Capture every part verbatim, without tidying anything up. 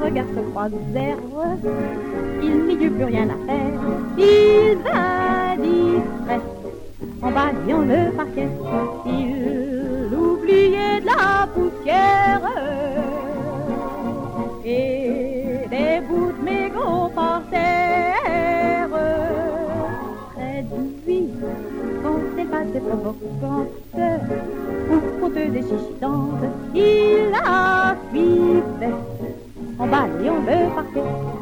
regards se croisèrent, il n'y eut plus rien à faire, ils indiffraient, en balayant le parquet, il oubliait de la poussière, et des bouts de mégots par terre, près de lui, quand elle passait provocante, ou fauteuse et chichitante, il la suivait, en balayant le parquet.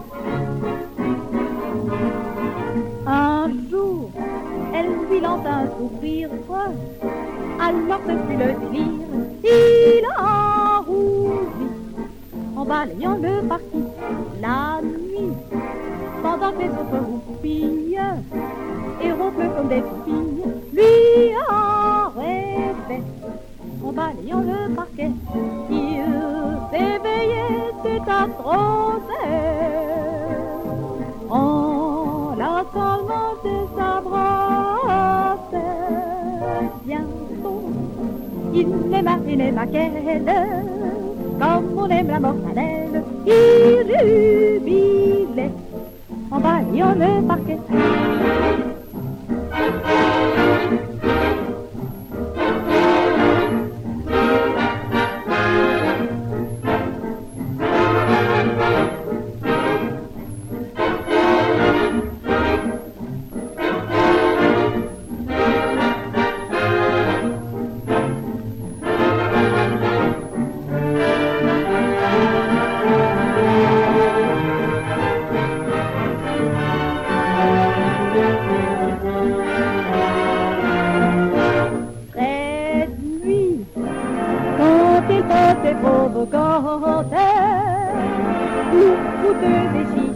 Un jour, elle lui lança un sourire, alors ce fut le délire, il en rougit, en balayant le parquet. La nuit, pendant que les autres roupillent et ronflent comme des filles, lui en rêvait, en balayant le parquet. Il s'éveillait, c'est atroce, en la calmant de sa brosse. Bientôt, il n'aima, il n'aima qu'elle, comme on aime la mortadelle. Il jubilait, en balayant le parquet. Provocante, ou fouteuse et